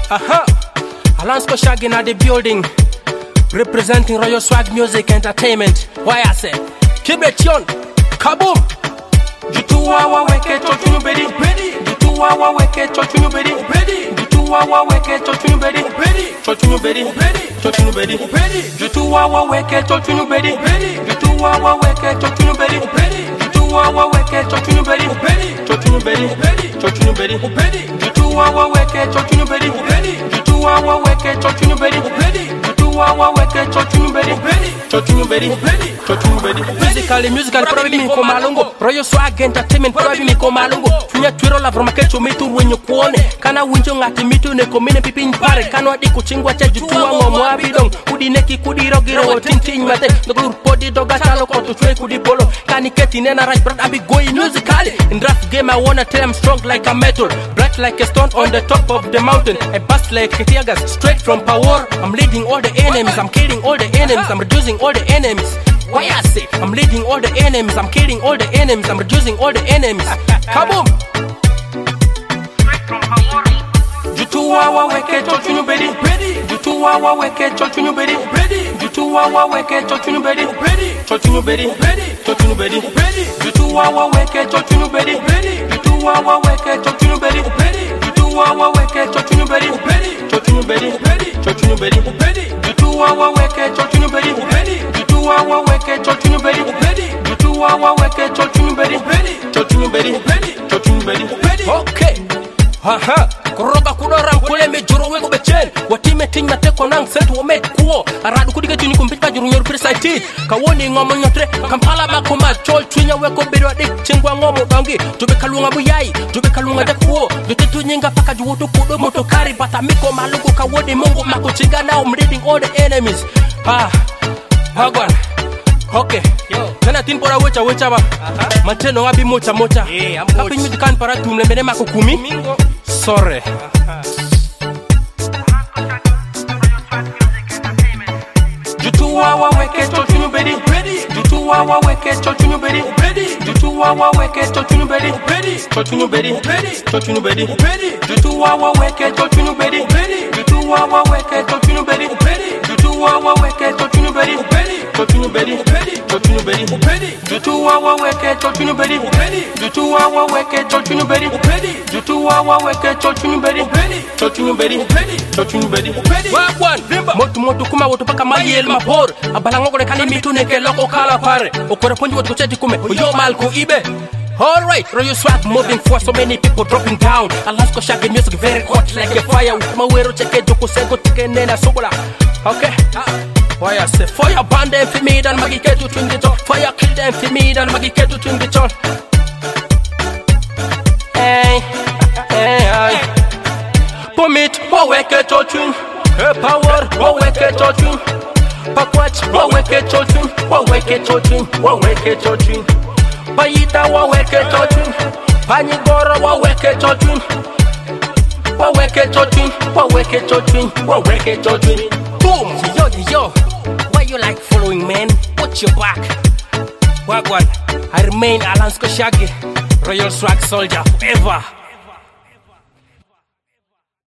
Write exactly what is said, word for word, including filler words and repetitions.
Aha, Alansco Shaggy in the building, representing Royal Swag Music Entertainment. Why I say, keep it on, kaboom. Jutuwa wa weke chochunu bedi, Jutuwa wa weke chochunu bedi, Jutuwa wa weke chochunu bedi, chochunu bedi, chochunu bedi, Jutuwa wa weke chochunu bedi, Jutuwa wa weke chochunu bedi, Jutuwa wa weke chochunu bedi, chochunu bedi, chochunu bedi, Jutuwa wa weke chochunu bedi, Jutuwa wa weke chochunu bedi, Jutuwa wa weke chochunu bedi, chochunu bedi, chochunu bedi. Musically, musical, probably me come alongo. Royal Swag Entertainment, probably me come alongo. Tunya twiro la vroma kecho mitu wenye kuone. Kana winjo ngati mitu ne komine pipi mpare. Kano adi kuchingwa che jutuwa ngomo abidong. Kudi neki kudi rogiro ting ting mate. Nogulur podi doga chalo koto chwe kudi polo. Kani keti nena right brad abi going musically. In rap game I wanna tell I'm strong like a metal, bright like a stone on the top of the mountain. I bust like a tear gas straight from power. I'm leading all the enemies, I'm killing all the enemies, I'm reducing all the enemies. Why I say I'm leading all the enemies, I'm killing all the enemies, I'm reducing all the enemies. Kaboom! Jutuwa wa weke chochunu bedi, Jutuwa wa weke chochunu bedi, Jutuwa wa weke chochunu bedi, chochunu bedi, chochunu bedi, Jutuwa wa weke chochunu bedi, Jutuwa wa weke chochunu bedi, Jutuwa wa weke chochunu bedi, chochunu bedi, chochunu bedi, Jutuwa wa weke chochunu bedi, Jutuwa wa weke chochunu bedi, Jutuwa wa weke chochunu bedi, chochunu bedi, chochunu bedi. Okay. Haha, koroga kudoram kule me juro wego bechen. Watime ting na teko nang sentu omet kuo. Aradu kudige tuni kumpita juru nyoru presaiti. Kawoni ngomo nyotre, kampala makoma chol twinya weko bedo adik chingwa ngomo dangi. Jube kalunga buyai, jube kalunga de kuo. Jote tunyinga paka juwoto kudo motokari bata miko malugo kawodi mungu makuchinga now I'm leading all the enemies. Ah, hagwan. Okay, yo. Kana tin pora wecha wecha ba. Uh-huh. Mateno ngabi mocha mocha. Yeah, I'm kapin mi dikan para tumle mene makukumi. Mingo. Sorry. Uh-huh. Jutuwa wa weke chochunu bedi, Jutuwa wa weke chochunu bedi, Jutuwa wa weke chochunu bedi, chochunu bedi, chochunu bedi, Jutuwa wa weke chochunu bedi, Jutuwa wa weke chochunu bedi, Jutuwa wa weke chochunu bedi, chochunu bedi, chochunu bedi, Jutuwa wa weke chochunu bedi, Jutuwa wa weke chochunu bedi, Jutuwa wa weke chochunu bedi, chochunu bedi, chochunu bedi. Wagwan, motu motu kuma wotu paka mali el mapor. Abalango kore kani mitu neke loko kala pare. Okore ponji wotu kucheti kume, yo malko ibe. Alright, Royal Swag moving for so many people dropping down. Alansco Shaggy music very hot like a fire. Mawero cheke joko sego tike nena sobola. Okay. Why I say fire burn them for me, then magi ketu twin the top. Fire kill them for me, then magi ketu twin the top. Hey, hey, hey. Pomit, wa weke chochun. Hey power, wa weke chochun. Pakwach, wa weke chochun. Wa weke chochun, wa weke chochun. Payita, wa weke chochun. Panyigoro, wa weke chochun. Wa weke chochun, wa weke chochun, wa weke chochun. Boom! Yo, yo, why you like following, man? Watch your back. Wagwan, I remain Alansco Shaggy, Royal Swag soldier forever.